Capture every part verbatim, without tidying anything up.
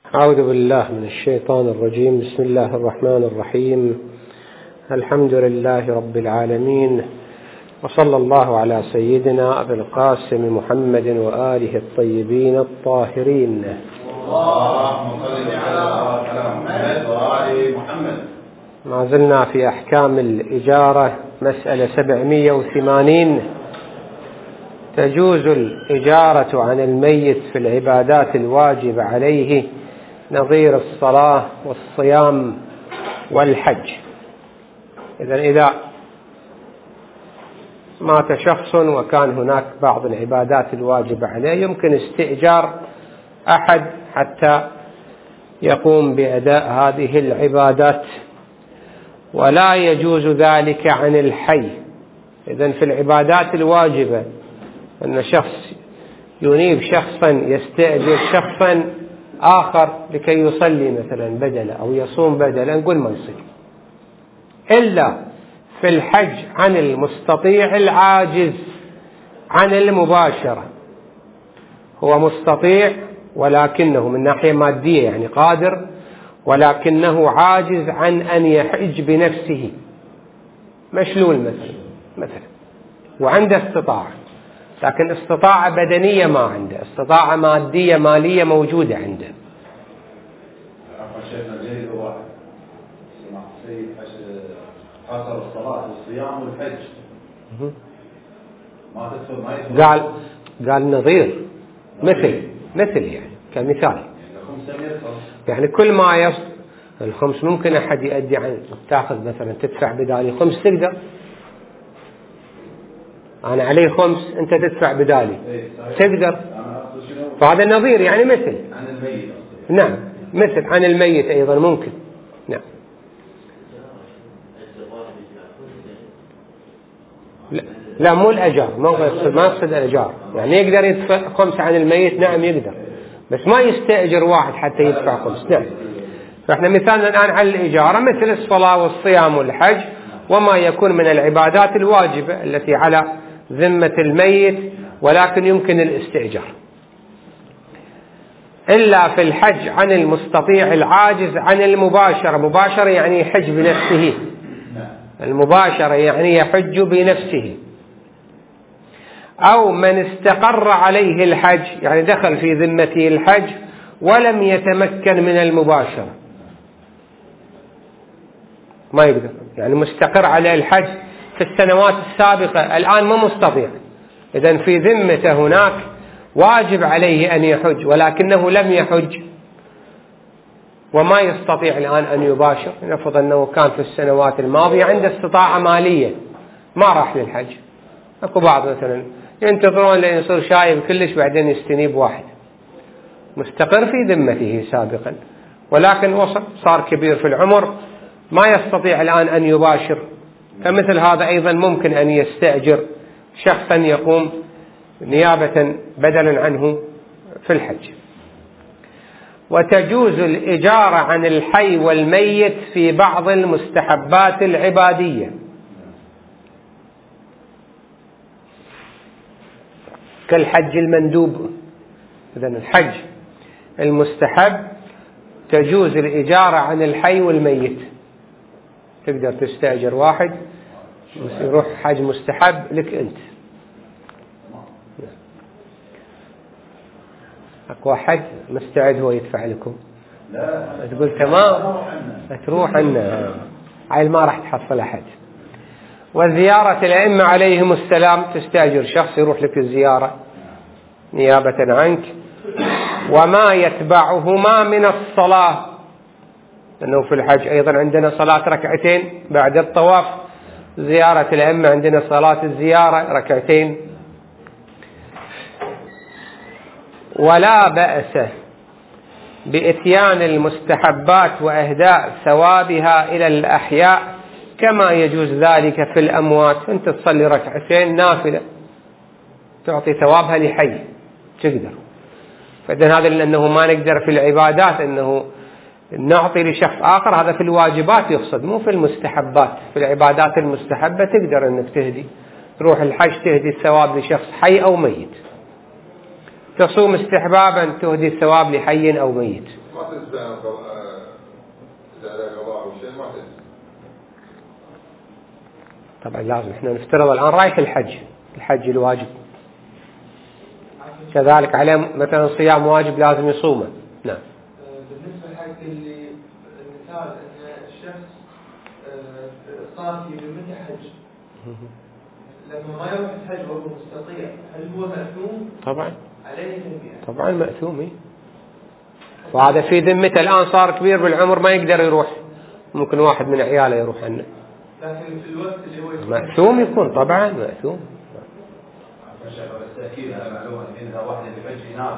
أعوذ بالله من الشيطان الرجيم. بسم الله الرحمن الرحيم. الحمد لله رب العالمين، وصلى الله على سيدنا أبي القاسم محمد وآله الطيبين الطاهرين. اللهم صل على محمد وآل محمد. ما زلنا في أحكام الإجارة، مسألة سبعمائة وثمانين. تجوز الإجارة عن الميت في العبادات الواجبة عليه نظير الصلاة والصيام والحج. إذن إذا مات شخص وكان هناك بعض العبادات الواجبة عليه يمكن استئجار أحد حتى يقوم بأداء هذه العبادات، ولا يجوز ذلك عن الحي. إذن في العبادات الواجبة أن شخص ينيب شخصا يستأجر شخصا آخر لكي يصلي مثلا بدلا أو يصوم بدلا، نقول ما يصير، إلا في الحج عن المستطيع العاجز عن المباشرة. هو مستطيع ولكنه من ناحية مادية يعني قادر، ولكنه عاجز عن أن يحج بنفسه، مشلول مثلا مثلا وعنده استطاعة، لكن استطاعة بدنية ما عنده، استطاعة مادية مالية موجودة عنده. حصر الصلاة والصيام والحج ما تدخل ما يدخل. قال قال نظير مثل مثل يعني كمثال، يعني كل ما يصل الخمس ممكن أحد يؤدي عنه، تأخذ مثلا تدفع بدالي خمس، تقدر أنا عليه خمس أنت تدفع بدالي تقدر. فهذا النظير يعني مثل عن الميت. نعم مثل عن الميت أيضا ممكن. نعم لا, لا مو الأجار، ما يقصد ما يقصد الأجار، يعني يقدر يدفع خمس عن الميت. نعم يقدر، بس ما يستأجر واحد حتى يدفع خمس. نعم. فإحنا مثالنا الآن على الإجارة مثل الصلاة والصيام والحج وما يكون من العبادات الواجبة التي على ذمة الميت، ولكن يمكن الاستئجار. إلا في الحج عن المستطيع العاجز عن المباشرة. مباشرة يعني يحج بنفسه، المباشرة يعني يحج بنفسه. أو من استقر عليه الحج، يعني دخل في ذمته الحج ولم يتمكن من المباشرة، ما يقدر، يعني مستقر على الحج في السنوات السابقة، الآن ما مستطيع. إذن في ذمته هناك واجب عليه أن يحج ولكنه لم يحج وما يستطيع الآن أن يباشر. نفرض أنه كان في السنوات الماضية عنده استطاعة مالية ما راح للحج. أكو بعض مثلا ينتظرون لأن يصير شايب كلش بعدين يستنيب واحد مستقر في ذمته سابقا، ولكن وصل صار كبير في العمر ما يستطيع الآن أن يباشر، فمثل هذا أيضا ممكن أن يستأجر شخصا يقوم نيابة بدلا عنه في الحج. وتجوز الإجارة عن الحي والميت في بعض المستحبات العبادية كالحج المندوب. إذن الحج المستحب تجوز الإجارة عن الحي والميت، تقدر تستأجر واحد يروح حج مستحب لك أنت. أكو واحد مستعد هو يدفع لكم، لا تقول تمام تروح عنا، عيل ما راح تحصل أحد. وزيارة الأئمة عليهم السلام، تستأجر شخص يروح لك الزيارة نيابة عنك. وما يتبعهما من الصلاة، لأنه في الحج أيضا عندنا صلاة ركعتين بعد الطواف، زيارة الأئمة عندنا صلاة الزيارة ركعتين. ولا بأس بإتيان المستحبات وإهداء ثوابها إلى الأحياء كما يجوز ذلك في الأموات. أنت تصلي ركعتين نافلة تعطي ثوابها لحي تقدر. فإذن هذا لأنه ما نقدر في العبادات أنه نعطي لشخص آخر، هذا في الواجبات يقصد مو في المستحبات. في العبادات المستحبة تقدر أنك تهدي، تروح الحج تهدي الثواب لشخص حي أو ميت، تصوم استحبابا تهدي الثواب لحي أو ميت. تجزي عن القضاء إذا عليه قضاء أو شيء ما تجزي. طبعا لازم احنا نفترض الآن رايح الحج، الحج الواجب كذلك عليه مثلا صيام واجب لازم يصومه. نعم. بالنسبة حق اللي المثال أن الشخص صار في ذمته حج لما ما يروح الحج وهو مستطيع هل هو مأثوم؟ طبعا عليه ذنب. طبعا مأثوم. وهذا في ذمته الآن صار كبير بالعمر ما يقدر يروح، ممكن واحد من عياله يروح عنه. لكن في الوقت اللي هو مأثوم يكون طبعا مأثوم. بالتأكيد على معلومة إن إذا واحد بحج نافذ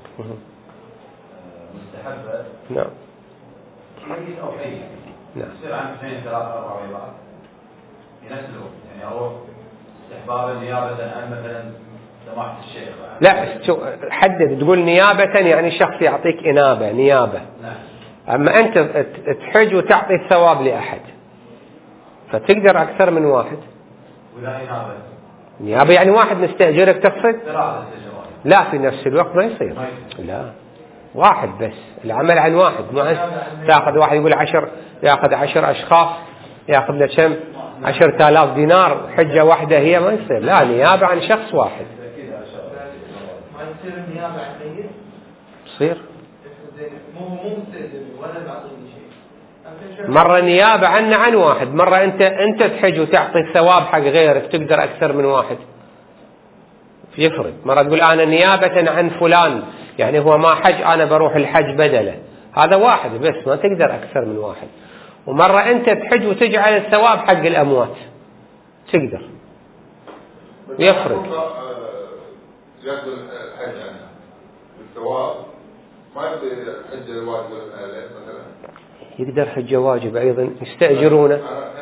مستحبة نعم ميت أو حي نعم يصير عن اثنين ثلاثة أربعة عبارات في نفس الوقت، يعني أروح استحبابا نيابة عن مثلا سماحة الشيخ. لا شو حدد تقول نيابة يعني شخص يعطيك إنابة نيابة. نعم. أما أنت تحج وتعطي الثواب لأحد فتقدر أكثر من واحد. ولا إنابة نيابة يعني واحد مستأجرك تقصد؟ ثلاثة لا في نفس الوقت ما يصير. لا واحد بس العمل عن واحد، ما تأخذ واحد يقول عشر يأخذ عشر أشخاص يأخذ له كم عشرة آلاف دينار حجة واحدة هي ما يصير. لا نيابة عن شخص واحد. ما يصير النيابة عن ميت؟ يصير. مو مو مستأجر ولا بعطيني شيء. مرة نيابة عنه عن واحد، مرة أنت أنت تحج وتعطي الثواب حق غيرك تقدر أكثر من واحد. يفرق. مرة تقول أنا نيابة عن فلان يعني هو ما حج أنا بروح الحج بدله، هذا واحد بس ما تقدر أكثر من واحد. ومرة أنت تحج وتجعل الثواب حق الأموات تقدر. يفرق. يأخذ الحج عنها الثواب ما يقدر حج الواجب مثلا. يقدر حج واجب أيضا يستأجرونه.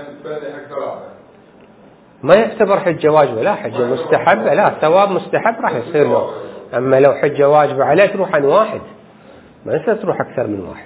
ما يعتبر حجة واجبة، لا حجة مستحبة، لا ثواب مستحب راح يصير له. أما لو حجة واجبة عليه تروح عن واحد ما يصير تروح أكثر من واحد.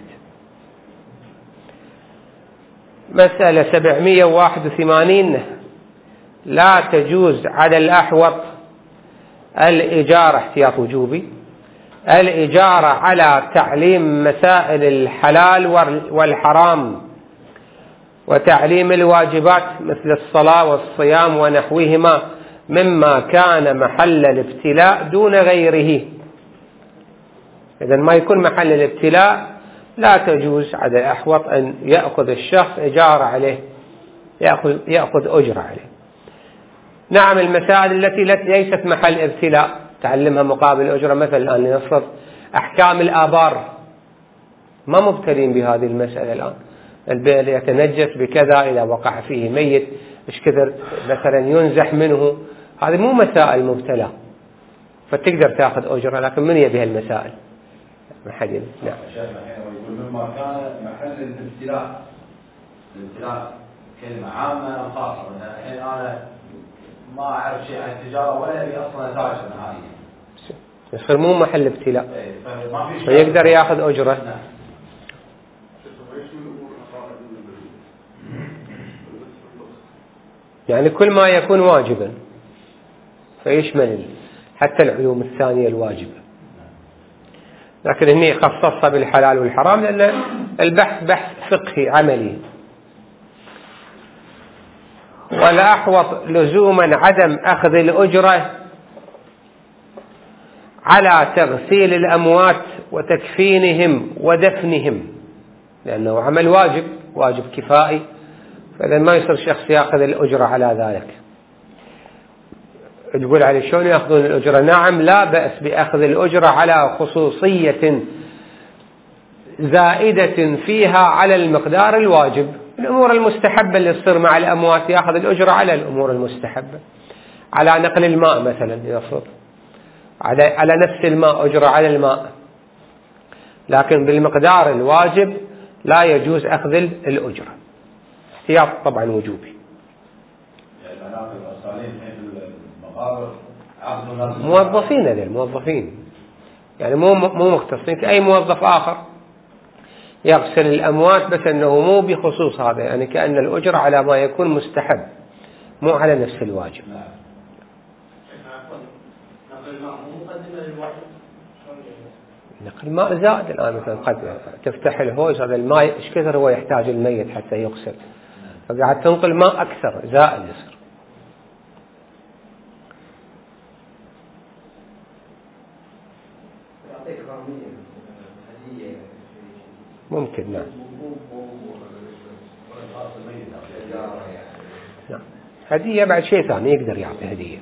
مسألة سبعمية وواحد وثمانين لا تجوز على الأحوط الإجارة احتياط وجوبي الإجارة على تعليم مسائل الحلال والحرام وتعليم الواجبات مثل الصلاة والصيام ونحوهما مما كان محل الابتلاء دون غيره. إذن ما يكون محل الابتلاء لا تجوز على الأحوط أن يأخذ الشخص إجارة عليه، يأخذ, يأخذ أجرة عليه. نعم المسائل التي ليست محل ابتلاء تعلمها مقابل أجرة، مثل الآن لنفرض أحكام الآبار ما مبتلين بهذه المسألة الآن. البئر يتنجس بكذا إذا وقع فيه ميت إيش كثر مثلا ينزح منه، هذه مو مسائل مبتلى فتقدر تأخذ أجرة، لكن من يبيها المسائل ما حد. نعم. يقول مما كان محل الابتلاء، الابتلاء كلمة عامة أو خاصة. الحين أنا ما أعرف شيء عن التجارة ولا أبي أصلا أتاجر نهائيا، يصير مو محل ابتلاء فيقدر يأخذ أجرة. يعني كل ما يكون واجبا فيشمل حتى العلوم الثانية الواجبة، لكن هني خصصها بالحلال والحرام لأن البحث بحث فقهي عملي. ولا أحوط لزوما عدم أخذ الأجرة على تغسيل الأموات وتكفينهم ودفنهم، لأنه عمل واجب واجب كفائي، فإذا ما يصير شخص يأخذ الأجرة على ذلك. تقول عليه شلون يأخذون الأجرة؟ نعم لا بأس بأخذ الأجرة على خصوصية زائدة فيها على المقدار الواجب. الأمور المستحبة اللي تصير مع الأموات يأخذ الأجرة على الأمور المستحبة، على نقل الماء مثلا يفرض على على نفس الماء أجرة على الماء، لكن بالمقدار الواجب لا يجوز أخذ الأجرة. احتياط طبعا وجوبي. موظفين هذول موظفين يعني مو مو مختصين كأي موظف آخر يغسل الأموات، بس أنه مو بخصوص هذا، يعني كأن الأجرة على ما يكون مستحب مو على نفس الواجب. نقل ماء زائد الآن مثلا قد تفتح الهوز، هذا الماء ايش كثر هو يحتاج الميت حتى يغسل، فقاعد تنقل ماء أكثر زائد يصير. ممكن نعم. نعم هدية بعد شيء ثاني يقدر يعطي هدية.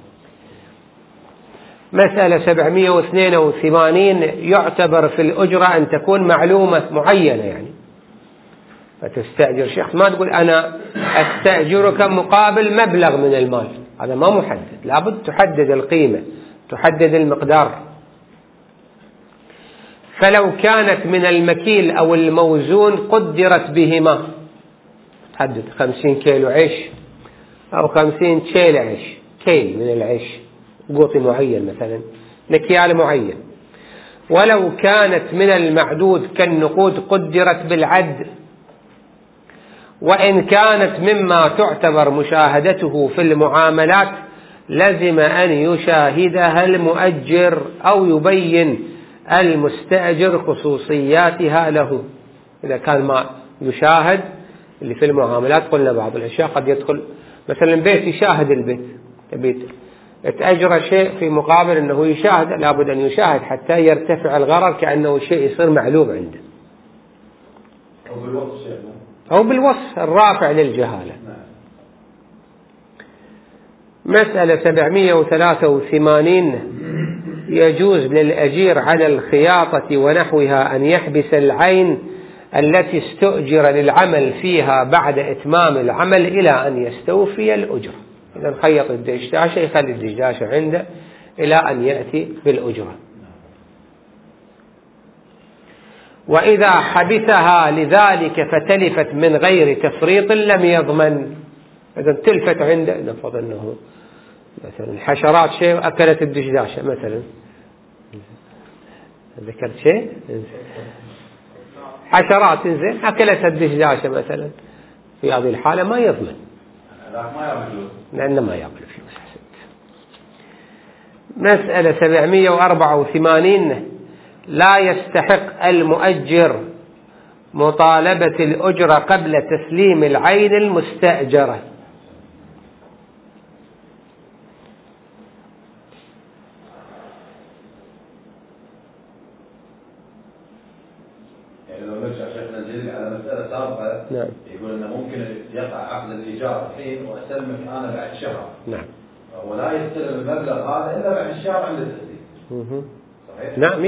مسألة سبعمائة واثنين وثمانين، يعتبر في الأجرة أن تكون معلومة معينة، يعني فتستأجر شخص ما تقول أنا أستأجرك مقابل مبلغ من المال، هذا ما محدد، لابد تحدد القيمة، تحدد المقدار. فلو كانت من المكيل أو الموزون قدرت بهما، تحدد خمسين كيلو عيش أو خمسين كيل عيش، كيل من العيش قوطي معين مثلا، مكيال معين. ولو كانت من المعدود كالنقود قدرت بالعد، وإن كانت مما تعتبر مشاهدته في المعاملات لزم أن يشاهدها المؤجر أو يبين المستأجر خصوصياتها له. إذا كان ما يشاهد اللي في المعاملات، قلنا بعض الأشياء قد يدخل مثلا بيت يشاهد البيت، بيت تأجر شيء في مقابل أنه يشاهد، لابد أن يشاهد حتى يرتفع الغرر كأنه شيء يصير معلوم عنده، أو بالوصف أو بالوصف الرافع للجهالة. مسألة سبعمائة وثلاثة وثمانين، يجوز للأجير على الخياطة ونحوها أن يحبس العين التي استؤجر للعمل فيها بعد إتمام العمل إلى أن يستوفي الأجرة. إذا خيط الدشداشة يخلي الدشداشة عنده إلى أن يأتي بالأجرة. وإذا حبسها لذلك فتلفت من غير تفريط لم يضمن. إذا تلفت عنده، نفرض أنه مثلا حشرات شيء أكلت الدشداشة مثلا، ذكرت شيء حشرات إنزين أكلت الدشداشة مثلا، في هذه الحالة ما يضمن، لأنه ما يأكل فلوس. مسألة سبعمائة وأربعة وثمانين، لا يستحق المؤجر مطالبة الأجرة قبل تسليم العين المستأجرة. يعني لو نرجع شيخنا الجليل على مسألة سابقة، نعم. يقول إنه ممكن يقع عقد الإيجار الحين وأسلمك أنا بعد شهر. نعم. ولا يستلم المبلغ هذا إلا بعد الشهر عند التسليم. صحيح؟ نعم.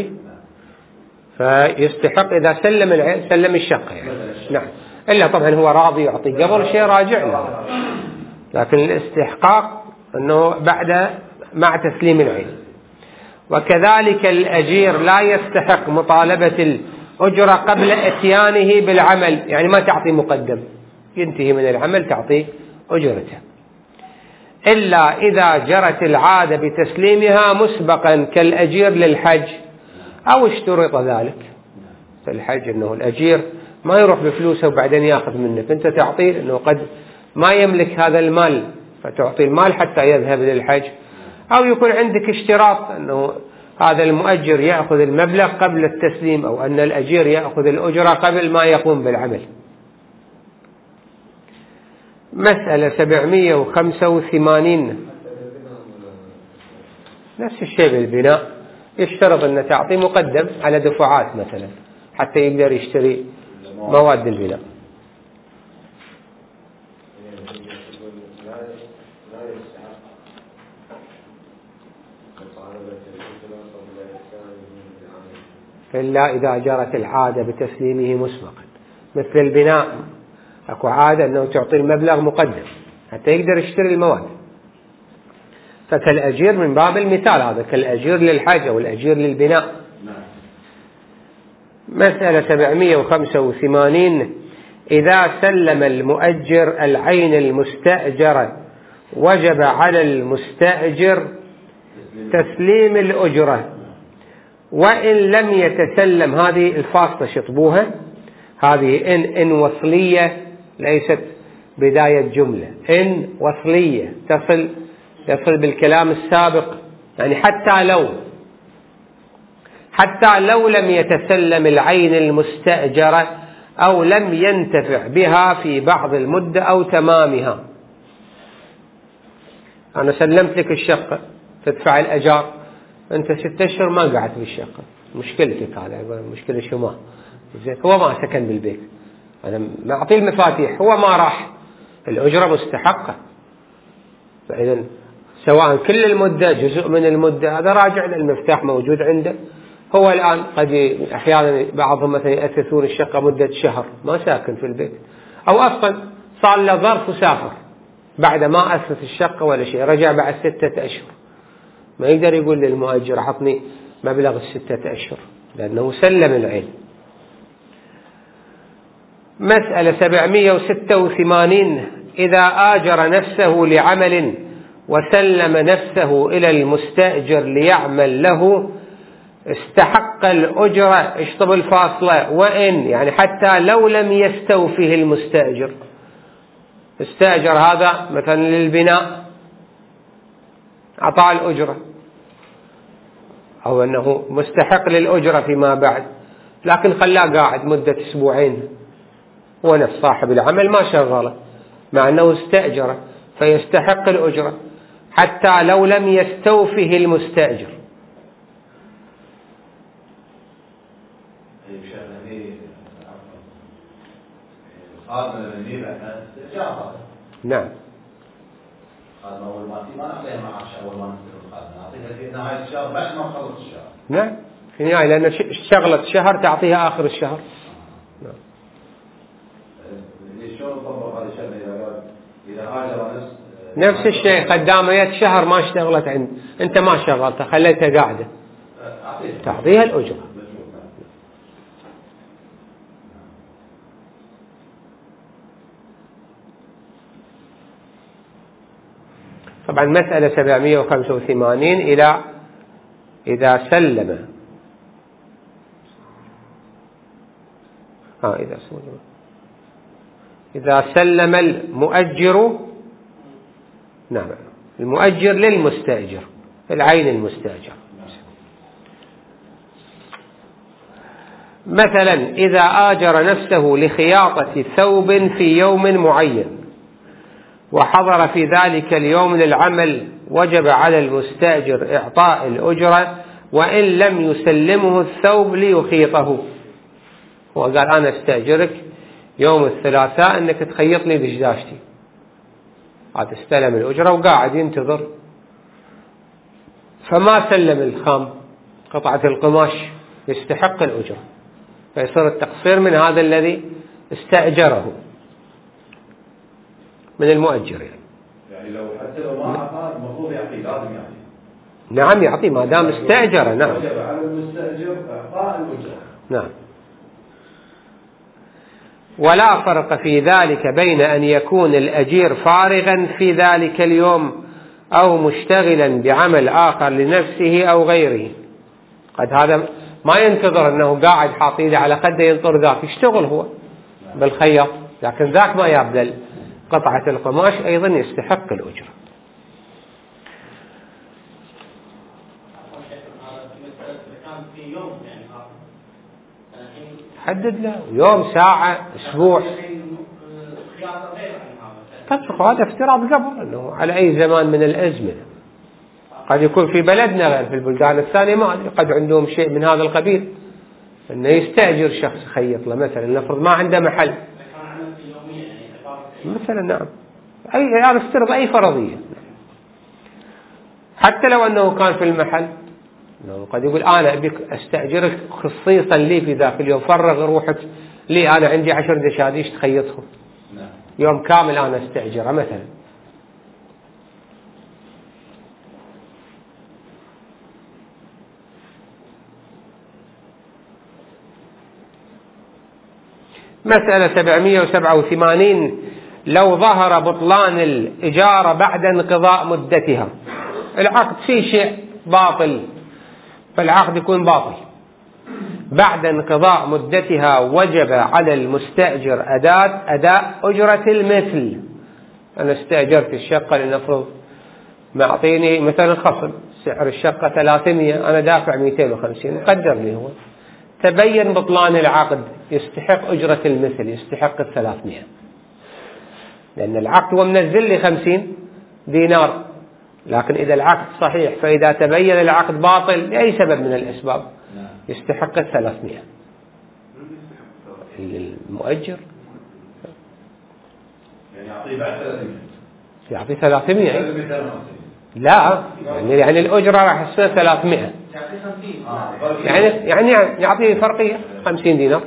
فيستحق إذا سلم العين سلم الشقة يعني. نعم. إلا طبعا هو راضي يعطي قبل شيء راجع له، لكن الاستحقاق أنه بعد مع تسليم العين. وكذلك الأجير لا يستحق مطالبة الأجرة قبل إتيانه بالعمل، يعني ما تعطي مقدم، ينتهي من العمل تعطي أجرته، إلا إذا جرت العادة بتسليمها مسبقا كالأجير للحج أو اشترط ذلك. في الحج أنه الأجير ما يروح بفلوسه وبعدين يأخذ منك، أنت تعطيه أنه قد ما يملك هذا المال فتعطي المال حتى يذهب للحج، أو يكون عندك اشتراط أنه هذا المؤجر يأخذ المبلغ قبل التسليم، أو أن الأجير يأخذ الأجرة قبل ما يقوم بالعمل. مسألة سبعمائة وخمسة وثمانين، نفس الشيء بالبناء، يشترط أن تعطي مقدم على دفعات مثلا حتى يقدر يشتري مواد البناء. إلا إذا جرت العادة بتسليمه مسبقا، مثل البناء أكو عادة أنه تعطي المبلغ مقدم حتى يقدر يشتري المواد، فكالأجير من باب المثال هذا، كالأجير للحاجة والأجير للبناء. مسألة سبعمائة وخمسة وثمانين، إذا سلم المؤجر العين المستأجرة وجب على المستأجر تسليم الأجرة، وإن لم يتسلم. هذه الفاصلة شطبوها، هذه إن إن وصلية ليست بداية جملة، إن وصلية تصل يصل بالكلام السابق، يعني حتى لو حتى لو لم يتسلم العين المستأجرة أو لم ينتفع بها في بعض المدة أو تمامها. أنا سلمت لك الشقة تدفع الأجار، أنت ست أشهر ما قعدت بالشقة، مشكلتك هذا، مشكلة شو ما هو ما سكن بالبيت، أنا ما أعطيه المفاتيح، هو ما راح، الأجرة مستحقة. فإذا سواء كل المدة جزء من المدة هذا راجع للمفتاح موجود عنده. هو الآن قد أحيانا بعضهم مثلا يأسسون الشقة مدة شهر ما ساكن في البيت، أو أصلا صار له ظرف وسافر بعد ما أسس الشقة ولا شيء، رجع بعد ستة أشهر، ما يقدر يقول للمؤجر أعطني مبلغ الستة أشهر لأنه سلم العين. مسألة سبعمائة وستة وثمانين: إذا آجر نفسه لعمل وسلم نفسه إلى المستأجر ليعمل له استحق الأجرة، اشطب الفاصلة، وإن يعني حتى لو لم يستوفه المستأجر. استأجر هذا مثلا للبناء أعطاه الأجرة أو أنه مستحق للأجرة فيما بعد، لكن خلاه قاعد مدة أسبوعين، هو نفس صاحب العمل ما شغله مع أنه استأجره، فيستحق الأجرة حتى لو لم يستوفه المستأجر. نعم. خادم أول ما تي ما نعطيها معاش أول ما نستلم الخادم، نعطيها في نهاية الشهر بعد ما خلص الشهر. نعم في النهاية لأن اشتغلت شهر تعطيها آخر الشهر. نعم. شلون نطبق هذا الشيء إذا قال إذا هاجر نفس نفس الشيء خدامة يد شهر ما اشتغلت عند أنت ما شغلتها خليتها قاعدة تعطيها الأجرة. طبعا مسألة سبعمائة وخمسة وثمانين: إلى إذا سلم ها إذا سلم إذا سلم المؤجر نعم المؤجر للمستأجر العين المستأجر. مثلا إذا آجر نفسه لخياطة ثوب في يوم معين وحضر في ذلك اليوم للعمل وجب على المستأجر إعطاء الأجرة وإن لم يسلمه الثوب ليخيطه. هو قال أنا استأجرك يوم الثلاثاء أنك تخيط لي دشداشتي، عاد استلم الأجرة وقاعد ينتظر فما سلم الخام قطعة القماش يستحق الأجرة، فيصير التقصير من هذا الذي استأجره من المؤجر. يعني يعني لو حتى لو ما أعطاه المفروض يعطيه، لازم يعطيه. نعم يعطيه ما دام استأجره. نعم وجب على المستأجر إعطاء الأجرة. نعم. ولا فرق في ذلك بين أن يكون الأجير فارغا في ذلك اليوم أو مشتغلا بعمل آخر لنفسه أو غيره. قد هذا ما ينتظر أنه قاعد حاطيده على خده ينطر ذاك، يشتغل هو بالخياط، لكن ذاك ما يبذل قطعة القماش أيضا يستحق الأجرة. حدد له يوم ساعة أسبوع تطبق هذا افتراض قبل أنه على أي زمان من الأزمنة. قد يكون في بلدنا غير في البلدان الثانية ما قد عندهم شيء من هذا القبيل أنه يستأجر شخص يخيط له مثلا نفرض ما عنده محل مثلا. نعم أي يعني افترض أي فرضية حتى لو أنه كان في المحل قد يقول أنا أبيك أستأجرك خصيصا لي في ذاك اليوم، فرغ روحك لي أنا عندي عشر دشاديش تخيطهم يوم كامل أنا أستأجره مثلا. مسألة سبعمائة وسبعة وثمانين: لو ظهر بطلان الإجارة بعد انقضاء مدتها. العقد فيه شيء باطل فالعقد يكون باطل بعد انقضاء مدتها وجب على المستأجر أداء أداء أجرة المثل. أنا استأجرت الشقة لنفرض معطيني مثلا خصم سعر الشقة ثلاثمية، أنا دافع مئتين وخمسين، مقدر لي هو، تبين بطلان العقد، يستحق أجرة المثل، يستحق الثلاثمية، لأن العقد هو منزل لي خمسين دينار. لكن إذا العقد صحيح، فإذا تبين العقد باطل لأي سبب من الأسباب يستحق الثلاثمية. المؤجر يعني يعطيه بعد ثلاثمية، يعطيه ثلاثمية، لا يعني يعني الأجرة راح تصير ثلاثمية، يعني يعني يعطيه فرقية خمسين دينار.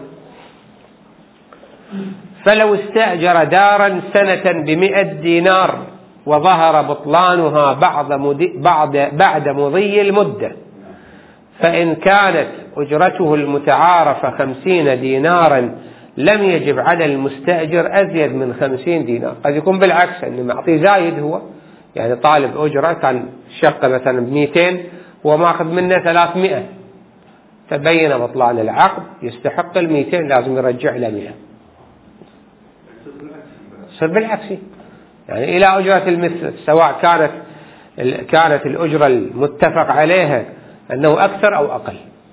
فلو استأجر دارا سنة بمئة دينار وظهر بطلانها بعد بعد بعد مضي المدة، فإن كانت أجرته المتعارفة خمسين دينارا لم يجب على المستأجر أزيد من خمسين دينار. قد يكون بالعكس، أنه معطيه زايد، هو يعني طالب أجرة كان شقة مثلا بمئتين وماخذ منه ثلاثمئة، تبين بطلان العقد، يستحق المئتين، لازم يرجع إلى مئة. صار بالعكس، يعني إلى أجرة المثل، سواء كانت كانت الأجرة المتفق عليها أنه أكثر أو أقل.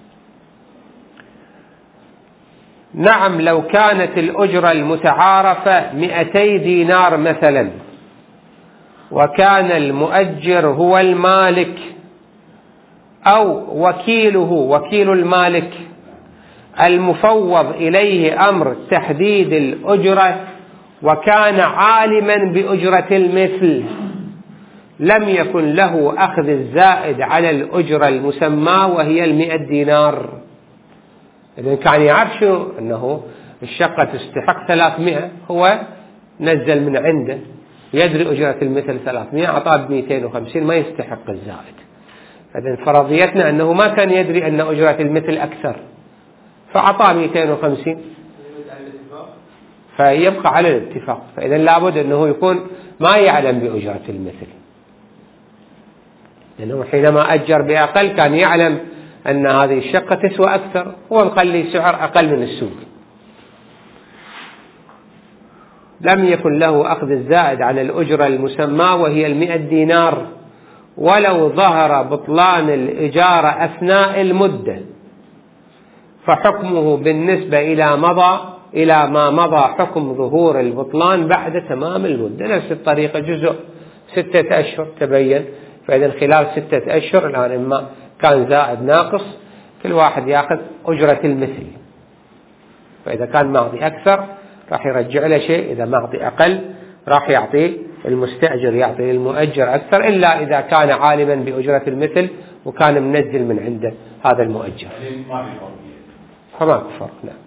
نعم، لو كانت الأجرة المتعارفة مئتي دينار مثلا، وكان المؤجر هو المالك أو وكيله وكيل المالك المفوض إليه أمر تحديد الأجرة، وكان عالما بأجرة المثل، لم يكن له أخذ الزائد على الأجرة المسمى وهي المئة دينار. إذن كان يعرف شو أنه الشقة تستحق ثلاثمئة، هو نزل من عنده، يدري أجرة المثل ثلاثمئة، أعطاه بمئتين وخمسين، ما يستحق الزائد. إذن فرضيتنا أنه ما كان يدري أن أجرة المثل أكثر، فأعطاه مئتين وخمسين، فيبقى على الاتفاق. فإذا لابد أنه يكون ما يعلم بأجرة المثل، لأنه حينما أجر بأقل كان يعلم أن هذه الشقة تسوى أكثر، هو مخلي سعر أقل من السوق. لم يكن له أخذ الزائد على الأجرة المسمى وهي المئة دينار، ولو ظهر بطلان الإجارة أثناء المدة، فحكمه بالنسبة إلى مضى إلى ما مضى حكم ظهور البطلان بعد تمام المدة. نفس الطريقة، جزء ستة أشهر تبين، فإذا خلال ستة أشهر الآن إما كان زائد ناقص، كل واحد يأخذ أجرة المثل. فإذا كان معطي أكثر راح يرجع له شيء، إذا معطي أقل راح يعطي المستأجر يعطي المؤجر أكثر، إلا إذا كان عالما بأجرة المثل وكان منزل من عنده هذا المؤجر، فما فرق. نعم،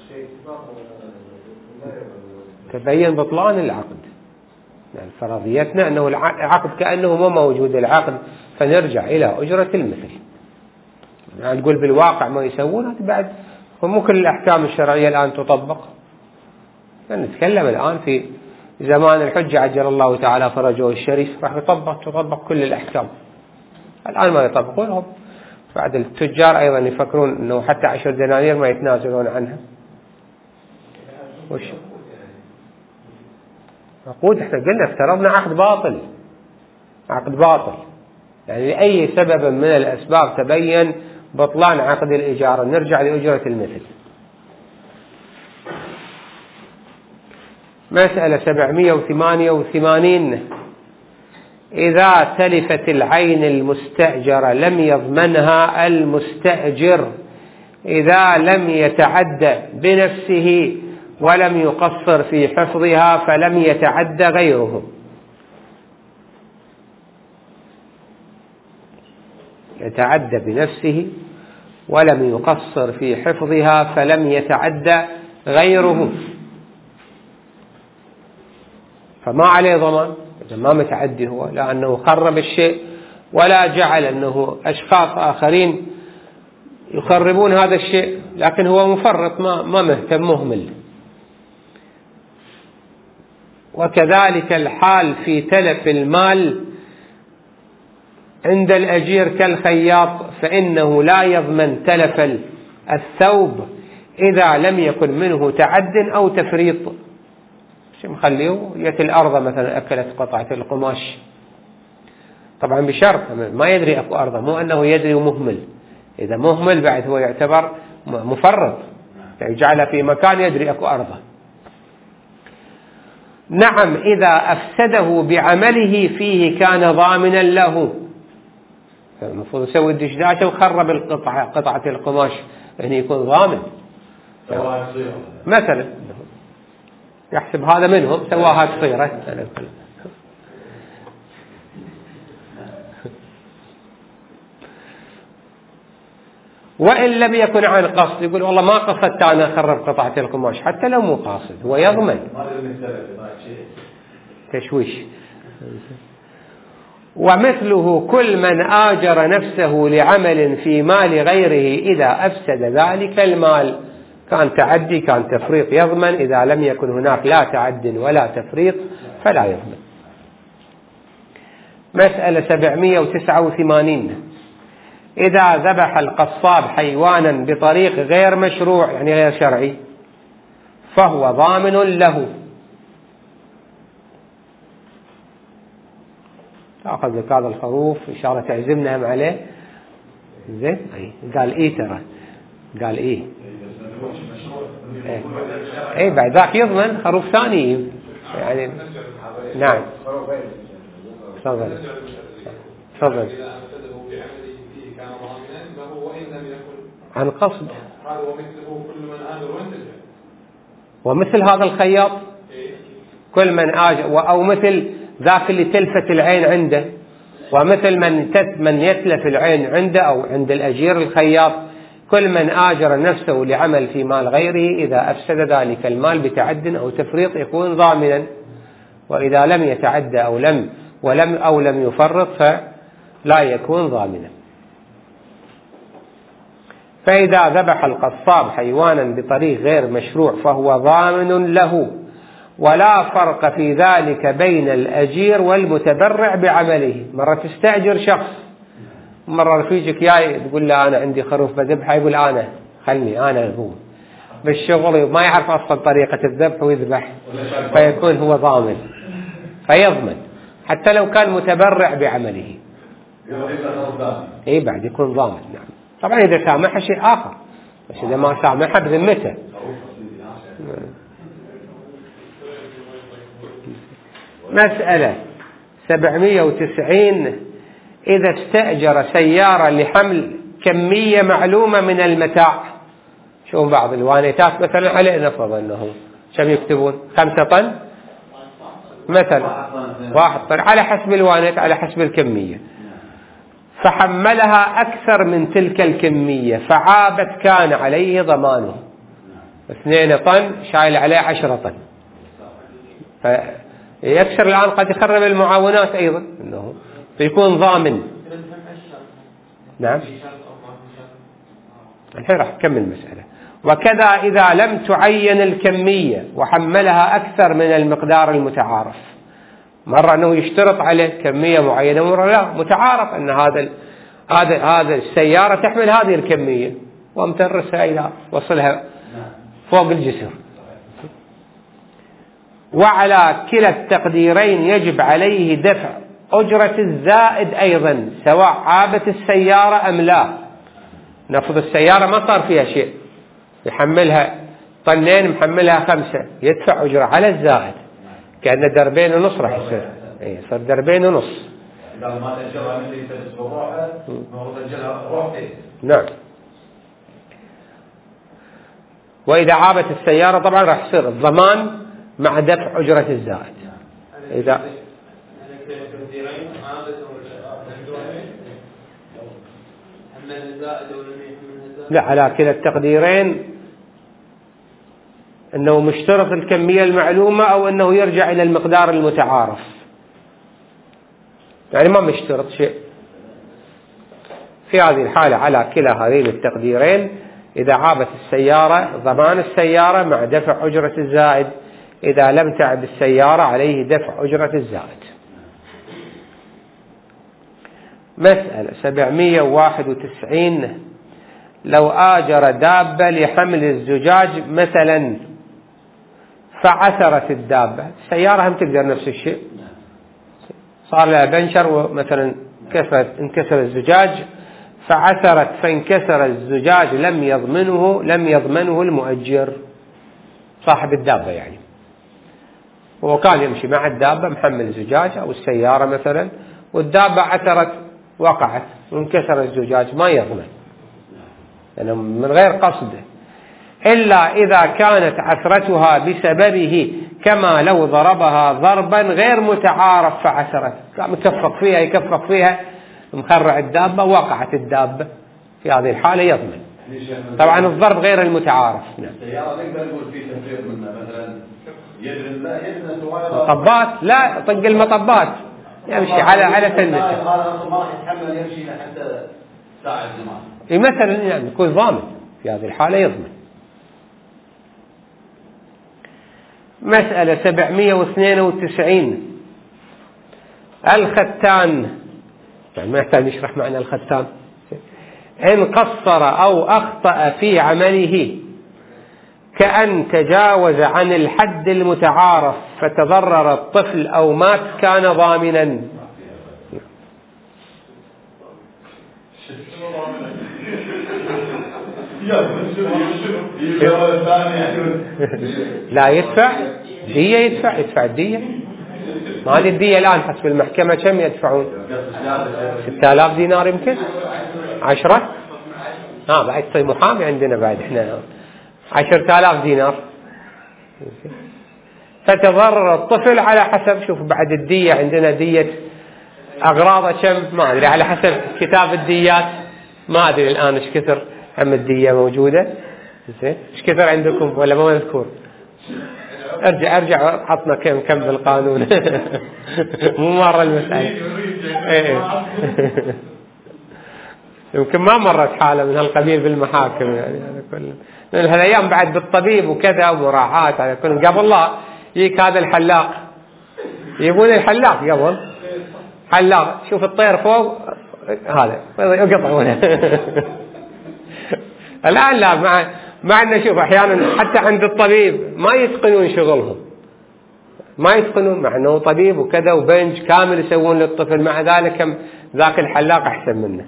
تبين بطلان العقد. يعني فرضيتنا أنه العقد كأنه ما موجود العقد، فنرجع إلى أجرة المثل. يعني نقول بالواقع ما يسوون بعد، ومو كل الأحكام الشرعية الآن تطبق. يعني نتكلم الآن في زمان الحجة عجل الله تعالى فرجه الشريف، راح يطبق تطبق كل الأحكام. الآن ما يطبقونهم، بعد التجار أيضا يفكرون أنه حتى عشر دنانير ما يتنازلون عنها. وش عقود؟ احنا قلنا افترضنا عقد باطل، عقد باطل، يعني لأي سبب من الأسباب تبين بطلان عقد الإجارة، نرجع لأجرة المثل. مسألة سبعمئة وثمانية وثمانين. إذا تلفت العين المستأجرة لم يضمنها المستأجر إذا لم يتعدى بنفسه ولم يقصر في حفظها، فلم يتعدى غيره. يتعدى بنفسه ولم يقصر في حفظها فلم يتعدى غيره، فما عليه ضمان إذا ما متعدي هو، لا أنه خرب الشيء ولا جعل أنه أشخاص آخرين يخربون هذا الشيء، لكن هو مفرط، ما ما مهتم، مهمل. وكذلك الحال في تلف المال عند الأجير كالخياط، فإنه لا يضمن تلف الثوب إذا لم يكن منه تعد أو تفريط. شو مخليه يت الأرض مثلا أكلت قطعة القماش، طبعا بشرط ما يدري أكو أرضه، مو أنه يدري ومهمل. إذا مهمل بعد هو يعتبر مفرط، يعني جعله في مكان يدري أكو أرضه. نعم إذا أفسده بعمله فيه كان ضامنا له. المفروض يسوي الدشداشة وخرب القطعة قطعة القماش، يعني يكون ضامن مثلا، يحسب هذا منهم سواها تصيره. وإن لم يكن عن قصد، يقول والله ما قصدت أنا أخرب قطعة القماش، حتى لو مو قاصد هو يضمن. تشويش. ومثله كل من آجر نفسه لعمل في مال غيره إذا أفسد ذلك المال، كان تعدي كان تفريط يضمن، إذا لم يكن هناك لا تعد ولا تفريط فلا يضمن. مسألة سبعمئة وتسعة وثمانين. إذا ذبح القصاب حيوانا بطريق غير مشروع يعني غير شرعي فهو ضامن له. تأخذ لك هذا الخروف إن شاء الله تعزمنا عليه. زين قال إيه ترى قال إيه إيه, إيه بعد ذاك يضمن خروف ثاني يعني. نعم تفضل تفضل. عن قصد. ومثل هذا الخياط كل من آجر، أو مثل ذاك اللي تلفت العين عنده، ومثل من من يتلف العين عنده أو عند الأجير الخياط، كل من آجر نفسه لعمل في مال غيره إذا أفسد ذلك المال بتعد أو تفريط يكون ضامنا، وإذا لم يتعدى أو لم ولم أو لم يفرط فلا يكون ضامنا. فإذا ذبح القصاب حيوانا بطريق غير مشروع فهو ضامن له، ولا فرق في ذلك بين الأجير والمتبرع بعمله. مرة تستأجر شخص، مرة رفيجك جاي تقول له أنا عندي خروف بذبحه، يقول أنا خلني أنا هو بالشغل ما يعرف أصلا طريقة الذبح ويذبح، فيكون هو ضامن فيضمن حتى لو كان متبرع بعمله. إيه بعد يكون ضامن. نعم طبعا إذا سامح شيء آخر، بس إذا ما سامح بذمته. مسألة سبعمئة وتسعين. إذا استأجر سيارة لحمل كمية معلومة من المتاع، شوف بعض الوانيتات مثلا عليه نفرض أنه كم يكتبون خمسة طن مثلا، واحد طن على حسب الوانيت على حسب الكمية، فحملها أكثر من تلك الكمية فعابت كان عليه ضمانه. اثنين طن شايل عليه عشرة طن، فيكسر الآن قد يخرب المعاونات أيضا إنه فيكون ضامن. نعم الحين راح نكمل المسألة. وكذا إذا لم تعين الكمية وحملها أكثر من المقدار المتعارف، مرة أنه يشترط عليه كمية معينة، مرة لا متعارف أن هذا هذا هذا السيارة تحمل هذه الكمية وامترسها إلى وصلها فوق الجسر. وعلى كلا التقديرين يجب عليه دفع أجرة الزائد أيضا سواء عابت السيارة أم لا. نفرض السيارة ما صار فيها شيء، يحملها طنين محملها خمسة، يدفع أجرة على الزائد كأنه دربين ونص راح يصير. اي صار دربين ونص. إذا ما تأجرها من اللي تلبس بروحه ما تأجرها روحتين. نعم. وإذا عابت السيارة طبعا راح يصير الضمان مع دفع أجرة الزائد. إذا لا على كلا التقديرين أنه مشترط الكمية المعلومة أو أنه يرجع إلى المقدار المتعارف، يعني ما مشترط شيء. في هذه الحالة على كلا هذين التقديرين إذا عابت السيارة ضمان السيارة مع دفع أجرة الزائد، إذا لم تعب السيارة عليه دفع أجرة الزائد. مسألة سبعمئة وواحد وتسعين. لو آجر دابة لحمل الزجاج مثلا فعثرت الدابة، السيارة هم تقدر نفس الشيء، صار لها بنشر ومثلا انكسر الزجاج فعثرت فانكسر الزجاج لم يضمنه لم يضمنه المؤجر صاحب الدابة، يعني هو كان يمشي مع الدابة محمل زجاج أو السيارة مثلا، والدابة عثرت وقعت وانكسر الزجاج، ما يضمن يعني من غير قصده، إلا إذا كانت عثرتها بسببه كما لو ضربها ضربا غير متعارف فعثرت، كان مكفق فيها يكفق فيها مخرع الدابة وقعت الدابة، في هذه الحالة يضمن. طبعا الضرب غير المتعارف. نعم. السيارة نقدر نقول في تفريط منها مثلا يدرن لا يدرن مطبات، لا طق المطبات يمشي على على سنته. هذا ما راح يتحمل يمشي حتى ساعة زمان. مثلا يعني يكون ضامن، في هذه الحالة يضمن. مسألة سبعمائة واثنين وتسعين. الختان، يعني ما يحتاج نشرح معنى الختان. إن قصر أو أخطأ في عمله كأن تجاوز عن الحد المتعارف فتضرر الطفل أو مات كان ضامنا. لا يدفع دية، يدفع يدفع الدية. ما هذه الدية الآن حسب المحكمة كم يدفعون؟ ستة آلاف دينار يمكن عشرة. ها بعد تصير محامي عندنا بعد احنا عشرة آلاف دينار. فتضرر الطفل على حسب، شوف بعد الدية عندنا دية أغراض كم ما أدري، على حسب كتاب الديات ما أدري الآن إيش كثر هم الدية موجودة، إيش كثر عندكم ولا ما مذكور؟ ارجع ارجع عطنا كم كم بالقانون. مو مرة المسألة. يمكن ما مرت حالة من هالقبيل بالمحاكم يعني هذا كله، من هالايام بعد بالطبيب وكذا ومراعاة على كل. قبل لا يجيك هذا الحلاق، يبون الحلاق قبل حلاق، شوف الطير فوق هذا يقطعونه. الآن لا، مع مع أن شوف أحيانا حتى عند الطبيب ما يتقنون شغلهم، ما يتقنون، مع أنه طبيب وكذا وبنج كامل يسوون للطفل، مع ذلك ذاك الحلاق أحسن منه.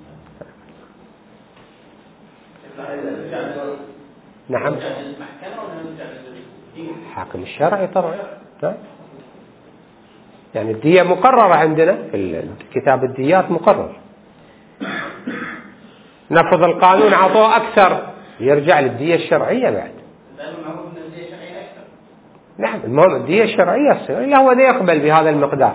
نعم حاكم الشرعي طبعا. يعني الدية مقررة عندنا في كتاب الديات مقرر. نفذ القانون عطوه أكثر يرجع للدية الشرعية بعد. نعم المهم الدية الشرعية الصغيرة هو ذا يقبل بهذا المقدار.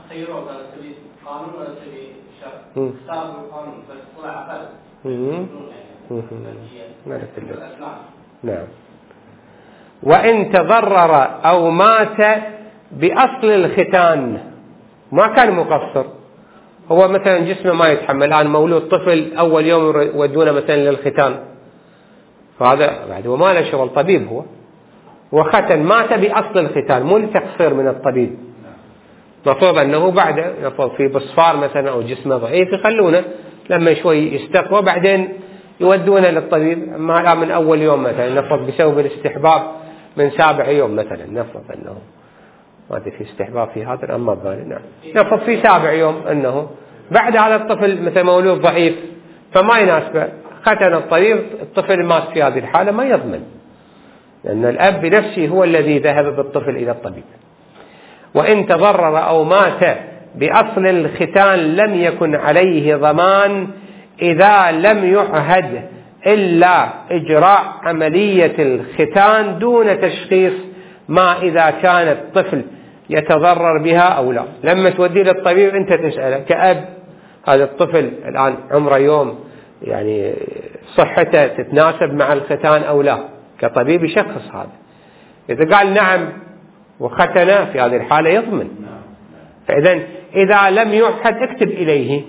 نعم. وإن تضرر أو مات بأصل الختان، ما كان مقصر، هو مثلا جسمه ما يتحمل، الآن مولود طفل أول يوم يودونه مثلا للختان، فهذا بعد هو ما له شغل، طبيب هو وختن، مات بأصل الختان مو لتقصير من الطبيب. مفروض أنه بعد يفضل في بصفار مثلا أو جسمه ضعيف يخلونه لما شوي يستقوى بعدين يودونه للطبيب. أما الآن من أول يوم مثلا نفض بسبب الاستحباب من سابع يوم مثلا، نفض أنه ما أدري في استحباب في هذا الأمر الظاهر، نعم نفض في سابع يوم أنه بعد هذا الطفل مثل مولود ضعيف فما يناسبه، ختن الطبيب الطفل مات في هذه الحالة ما يضمن، لأن الأب بنفسه هو الذي ذهب بالطفل إلى الطبيب. وإن تضرر أو مات بأصل الختان لم يكن عليه ضمان إذا لم يعهد إلا إجراء عملية الختان دون تشخيص ما إذا كان الطفل يتضرر بها أو لا. لما توديه للطبيب أنت تسأله كأب هذا الطفل الآن عمره يوم يعني صحته تتناسب مع الختان أو لا، كطبيب يشخص هذا. إذا قال نعم وختنه في هذه الحالة يضمن. فإذا إذا لم يعهد اكتب إليه،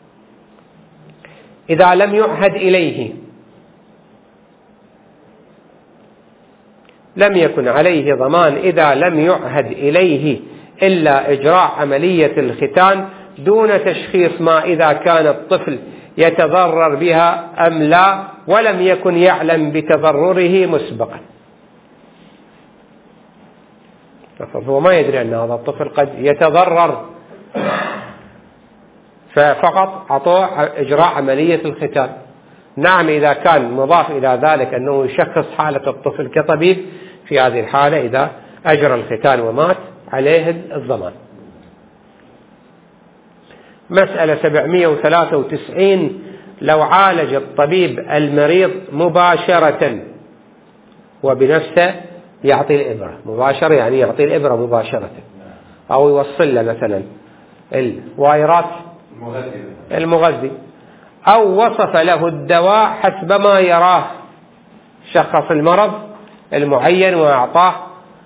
إذا لم يعهد إليه لم يكن عليه ضمان إذا لم يعهد إليه إلا إجراء عملية الختان دون تشخيص ما إذا كان الطفل يتضرر بها أم لا ولم يكن يعلم بتضرره مسبقا. هو ما يدري أن هذا الطفل قد يتضرر ففقط أعطوه إجراء عملية الختان. نعم إذا كان مضاف إلى ذلك أنه يشخص حالة الطفل كطبيب، في هذه الحالة إذا أجرى الختان ومات عليه الضمان. مسألة سبعمئة وثلاثة وتسعين: لو عالج الطبيب المريض مباشرة وبنفسه يعطي الإبرة مباشرة، يعني يعطي الإبرة مباشرة، أو يوصل له مثلا الوايرات المغذي، أو وصف له الدواء حسب ما يراه، شخص المرض المعين وأعطاه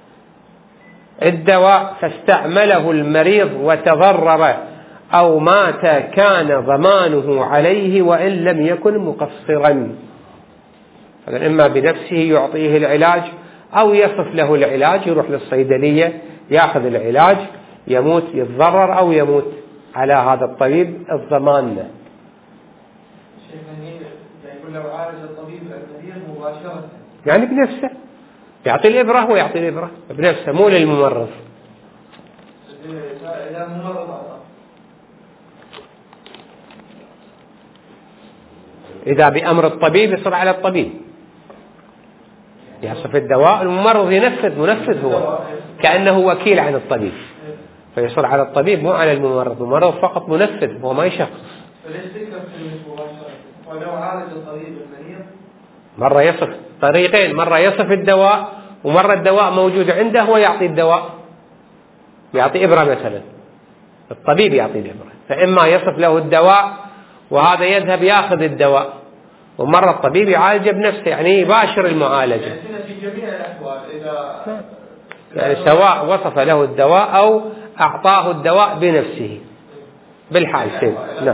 الدواء فاستعمله المريض وتضرر أو مات، كان ضمانه عليه وإن لم يكن مقصرا. إما بنفسه يعطيه العلاج أو يصف له العلاج، يروح للصيدلية يأخذ العلاج، يموت يتضرر أو يموت، على هذا الطبيب الضمان له. يقول لو عالج الطبيب المريض مباشرة، يعني بنفسه يعطي الإبرة ويعطي الإبرة بنفسه، مو للممرض. إذا الممرض إذا بأمر الطبيب يصر على الطبيب يصف الدواء، الممرض ينفذ، منفذ هو كأنه وكيل عن الطبيب، فيصر على الطبيب مو على الممرض، الممرض فقط منفذ هو ما يشخص. فليش ذكر مباشرة؟ ولو عالج الطبيب المريض مرة يصف طريقين، مرة يصف الدواء ومرة الدواء موجود عنده ويعطي الدواء، يعطي إبرة مثلا، الطبيب يعطي الإبرة، فإما يصف له الدواء وهذا يذهب يأخذ الدواء، ومرة الطبيب يعالج بنفسه، يعني يباشر المعالجة. يعني في جميع الأحوال إذا يعني سواء وصف له الدواء أو أعطاه الدواء بنفسه بالحالتين. نعم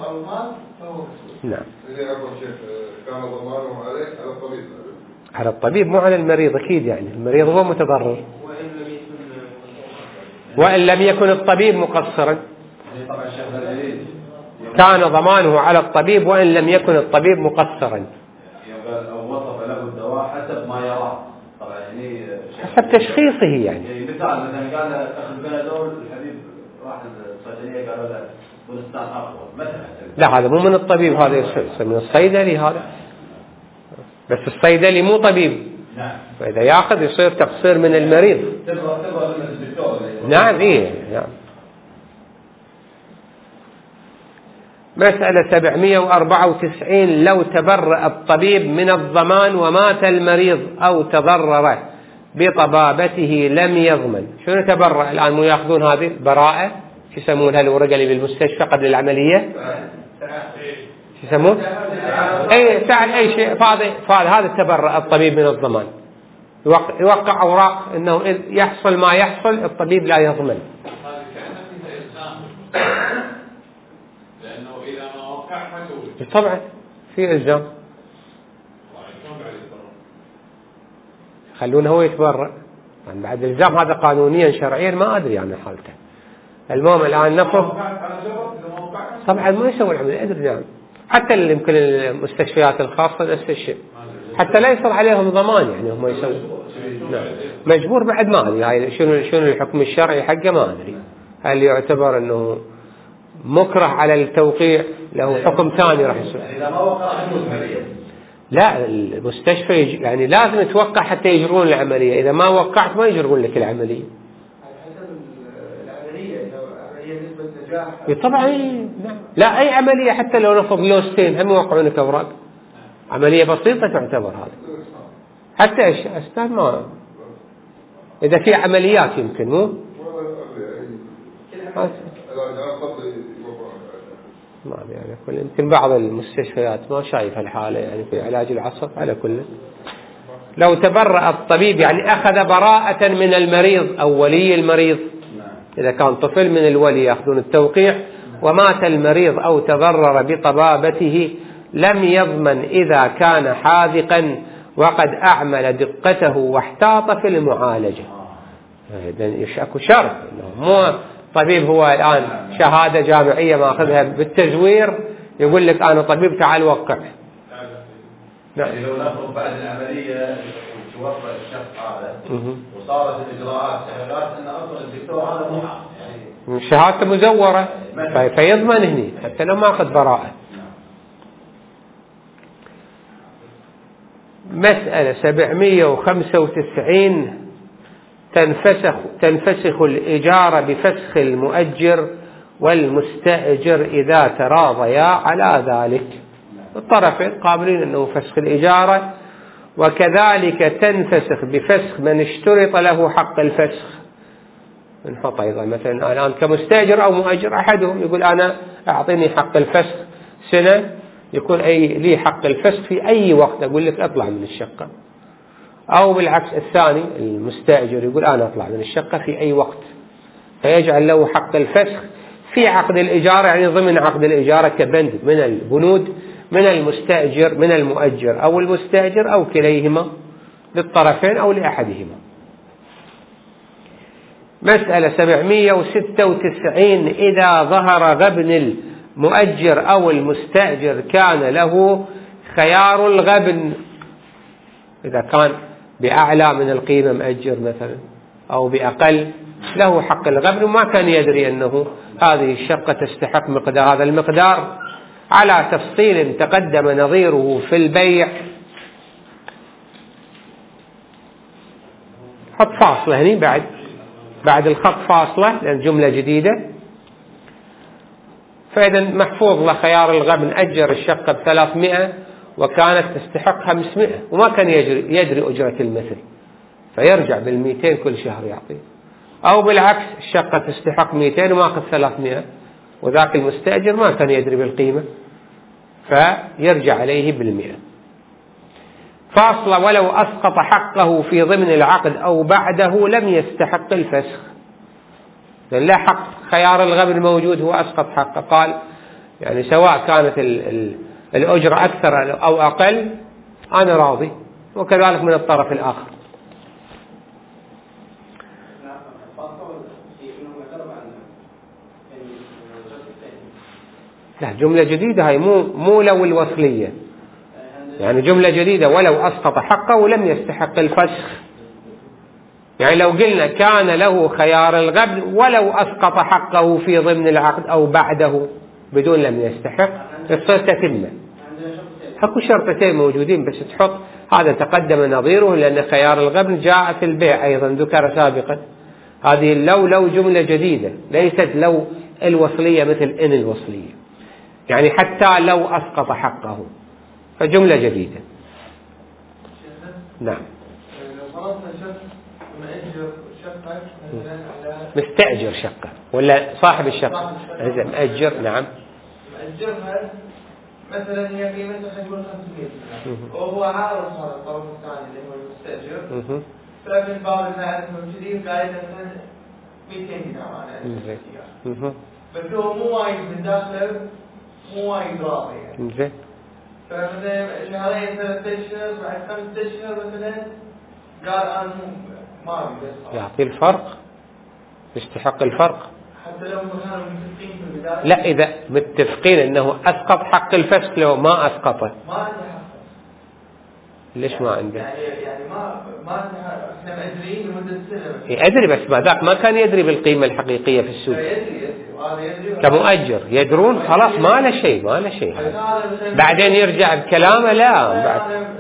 نعم. كان ضمانه عليه على الطبيب، على الطبيب مو على المريض أكيد، يعني المريض هو متضرر وإن لم يكن الطبيب مقصرا، كان ضمانه على الطبيب وإن لم يكن الطبيب مقصرا. أو وصف له الدواء حسب ما يراه، طبعا يعني حسب تشخيصه يعني. يعني مثال مثلا قال له أخذ بنادول، الحبيب راح الصيدلية قالوا له فلسطين أقوى مثلا. لا هذا مو من الطبيب، هذا يصير من الصيدلي هذا، بس الصيدلي مو طبيب. نعم. فإذا يأخذ يصير تقصير من المريض. تبغى تبغى من الدكتور. نعم إيه نعم. مسألة سبعمئة وأربعة وتسعين: لو تبرأ الطبيب من الضمان ومات المريض أو تضرر بطبابته لم يضمن. شنو تبرأ الآن؟ مو يأخذون هذه البراءة، شو يسمونها الورقة اللي بالمستشفى قبل العملية، شو يسمون؟ أي فعل أي شيء، فاضي فاضي هذا تبرأ الطبيب من الضمان، يوقع, يوقع أوراق إنه يحصل ما يحصل الطبيب لا يضمن. لأنه إذا ما وقع ما تولد. طبعا في إلزام، خلونه هو يتبرع يعني بعد إلزام، هذا قانونيا شرعيا ما أدري عن حالته. المهم الآن نفرض طبعا ما يسوي العملية، أدري يعني حتى اللي يمكن المستشفيات الخاصة نفس الشيء، حتى لا يصير عليهم ضمان، يعني هم يسوي نعم. مجبور بعد ما أدري هاي شنو شنو الحكم الشرعي حقه ما أدري، هل يعتبر أنه مكره على التوقيع له حكم ثاني راح يصير. إذا ما وقع لا المستشفى يعني لازم توقع حتى يجرون العملية، إذا ما وقعت ما يجرون لك العملية. حسب العملية، إذا عملية نسبة نجاح. طبعا نعم. لا أي عملية حتى لو نفض لوستين هم يوقعونك أوراق، عملية بسيطة تعتبر هذا. حتى إيش أستاذ ما إذا في عمليات يمكن مو ما يعني كل يمكن بعض المستشفيات ما شايف الحالة يعني في علاج العصب. على كل لو تبرأ الطبيب يعني أخذ براءة من المريض أو ولي المريض، إذا كان طفل من الولي يأخذون التوقيع، ومات المريض أو تضرر بطبابته لم يضمن إذا كان حاذقا وقد أعمل دقته واحتاط في المعالجة. أكو شرط، مو طبيب هو الآن شهادة جامعية ماخذها بالتزوير يقول لك أنا طبيب تعال وقع. يعني لو نفرض بعد العملية توفى الشخص هذا وصارت الإجراءات تحققت أن أصلا الدكتور هذا مو يعني شهادته مزورة فيضمن هني حتى لو ما أخذ براءة. مسألة سبعمية وخمسة وتسعين تنفسخ, تنفسخ الإجارة بفسخ المؤجر والمستأجر إذا تراضيا على ذلك. الطرفين قابلين أنه فسخ الإجارة، وكذلك تنفسخ بفسخ من اشترط له حق الفسخ. نحط أيضا مثلا الآن كمستأجر أو مؤجر أحدهم يقول أنا أعطيني حق الفسخ سنة، يكون أي لي حق الفسخ في أي وقت أقول لك أطلع من الشقة، أو بالعكس الثاني المستأجر يقول أنا أطلع من الشقة في أي وقت، فيجعل له حق الفسخ في عقد الإجارة، يعني ضمن عقد الإجارة كبند من البنود من المستأجر من المؤجر أو المستأجر أو كليهما للطرفين أو لأحدهما. مسألة سبعمية وستة وتسعين إذا ظهر غبن المؤجر أو المستأجر كان له خيار الغبن، إذا كان بأعلى من القيمة مؤجر مثلا أو بأقل له حق الغبن وما كان يدري أنه هذه الشقة تستحق مقدار هذا المقدار على تفصيل تقدم نظيره في البيع. حط فاصلة هني بعد بعد الخط فاصلة لأن جملة جديدة. فإذا محفوظ له خيار الغبن، أجر الشقة بثلاثمائة وكانت تستحق خمسمائة وما كان يجري يدري أجرة المثل، فيرجع بالمئتين كل شهر يعطيه. أو بالعكس الشقة تستحق مئتين وما أخذ ثلاثمائة وذاك المستأجر ما كان يدري بالقيمة فيرجع عليه بالمئة. فاصلة ولو أسقط حقه في ضمن العقد أو بعده لم يستحق الفسخ، لأن لا حق خيار الغبن موجود، هو أسقط حقه، قال يعني سواء كانت ال ال الأجرة أكثر أو أقل أنا راضي، وكذلك من الطرف الآخر. لا جملة جديدة هاي، مو مو لو الوصلية، يعني جملة جديدة ولو أسقط حقه ولم يستحق الفسخ. يعني لو قلنا كان له خيار الغبن ولو أسقط حقه في ضمن العقد أو بعده بدون لم يستحق تصير تتمة. حكوا شرطتين موجودين بس تحط هذا تقدم نظيره، لأن خيار الغبن جاء في البيع أيضا ذكر سابقا. هذه لو لو جملة جديدة ليست لو الوصلية مثل إن الوصلية، يعني حتى لو أسقط حقه فجملة جديدة. نعم. مستأجر شقة ولا صاحب الشقة؟ إذا مأجر. نعم. مأجرها مثلا هي قيمتها حجم خمسمائة وهو عارض هذا الطرف الثاني اللي هو المستأجر، فمن باب المعرفة الجديد قاعد مثلا مئتين دينار أنا بس هو مو وايد من داخله، مو وايد راضي يعني. زين. فمثلا شهرين ثلاثة أشهر بعد خمسة أشهر مثلا قال أنا مو ما أبي بس يعطي الفرق، يستحق الفرق حتى لو كانوا متفقين في البداية. لا إذا متفقين أنه أسقط حق الفسخ لو ما أسقطه ما عنده حق. ليش ما عنده؟ يعني يعني ما ما احنا مأجرين لمدة سنة. إيه أدري بس ما ذاك ما كان يدري بالقيمة الحقيقية في السوق. يدري يدري وهذا يدري كمؤجر يدرون خلاص ما له شيء ما له شيء. بعدين يرجع بكلامه لا بعد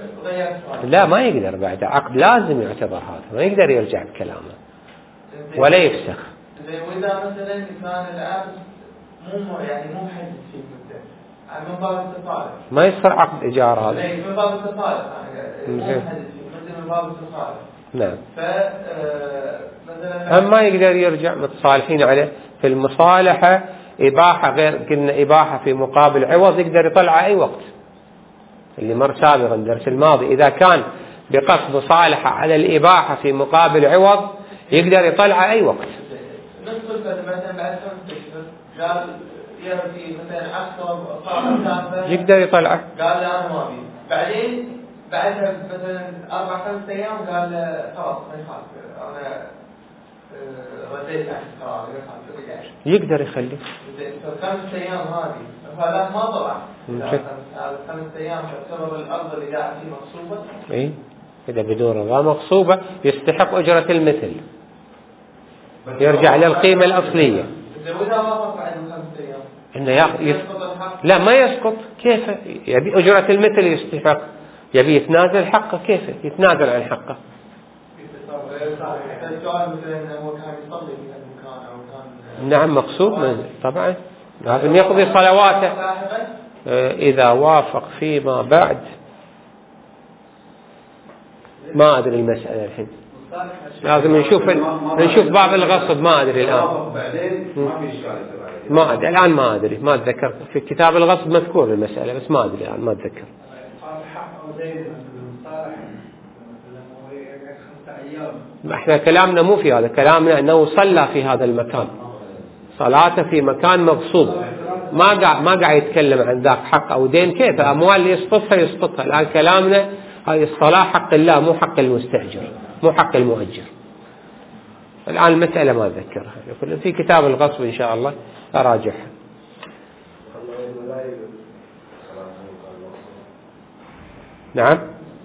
لا ما يقدر بعد عقد لازم يعتبر هذا، ما يقدر يرجع بكلامه ولا يفسخ. وإذا مثلا كان العقد مو يعني مو محدد في المدة من باب التصالح ما يصير عقد إيجار هذا. من باب التصالح مو محدد في المدة من باب التصالح. نعم. ف مثلا هم ما يقدر يرجع متصالحين عليه في المصالحة إباحة، غير قلنا إباحة في مقابل عوض يقدر يطلع أي وقت اللي مر سابقا الدرس الماضي. إذا كان بقصد مصالحة على الإباحة في مقابل عوض يقدر يطلع أي وقت. نصف مثلا بعد خمسة أشهر قال يرتي مثلا عشرة صار يقدر يطلعه. قال لا أنا ما أبي. بعدين بعدها مثلا أربع خمسة أيام قال خلاص ما يخالف أنا رديت عن القرار يقدر يخلي. خمسة أيام هذه فلا ما طلع. خمسة أيام تعتبر الأرض اللي قاعد فيه مغصوبة. إيه إذا بدون رضا مغصوبة يستحق أجرة المثل، يرجع للقيمة الأصلية. وإذا وافق بعد خمسة أيام إنه ياخذ لا ما يسقط. كيف يبي أجرة المثل يستحق؟ يبي يتنازل حقه. كيف يتنازل عن حقه؟ السؤال مثلا أنه كان يصلي في المكان أو كان نعم مقصود منه طبعا لازم يقضي صلواته. إذا وافق فيما بعد ما أدري المسألة الحين لازم نشوف نشوف باب الغصب. ما أدري الآن ما أدري الآن ما أدري ما أتذكر في كتاب الغصب مذكور المسألة بس ما أدري الآن ما أتذكر. احنا كلامنا مو في هذا. كلامنا أنه صلى في هذا المكان صلاته في مكان مغصوب. ما قاعد ما قاعد يتكلم عن ذاك حق أو دين. كيف أموال اللي يسقطها يسقطها. الآن كلامنا هذه الصلاة حق الله مو حق المستأجر مو حق المؤجر. الآن المسألة ما أتذكرها في كتاب الغصب إن شاء الله أراجعها. نعم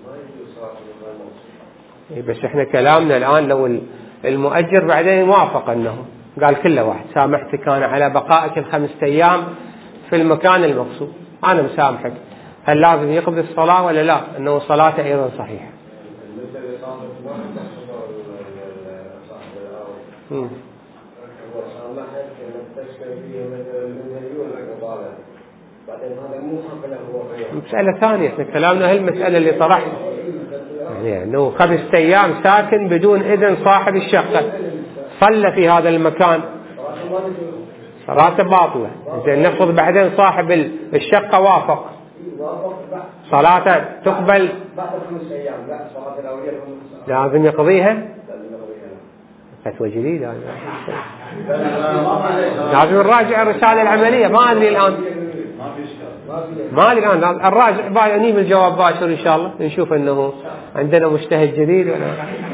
بس احنا كلامنا الآن لو المؤجر بعدين وافق أنه قال كله واحد سامحتك أنا على بقائك الخمسة أيام في المكان المقصود أنا مسامحك. هل لازم يقضي الصلاة ولا لا؟ أنه صلاته أيضا صحيحة. مسألة ثانية احنا كلامنا هالمسألة اللي طرحنا يعني أنه خمسة أيام ساكن بدون إذن صاحب الشقة صلى في هذا المكان صلاته باطلة. زين نفرض بعدين صاحب الشقة وافق صلاته تقبل لازم يقضيها. فتوى جديدة لازم نراجع الرسالة العملية. ما أدري الآن ما أدري الآن الراجع بعد نجيب الجواب باشر إن شاء الله نشوف أنه عندنا مجتهد جديد ولا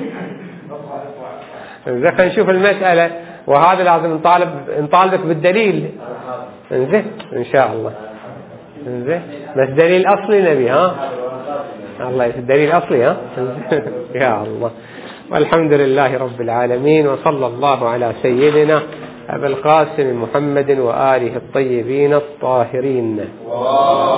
إذا نشوف المسألة. وهذا لازم نطالب نطالبك بالدليل انزين إن شاء الله انزين بس دليل أصلي نبي ها الله الدليل أصلي ها يا الله. والحمد لله رب العالمين وصلى الله على سيدنا أبي القاسم محمد وآله الطيبين الطاهرين.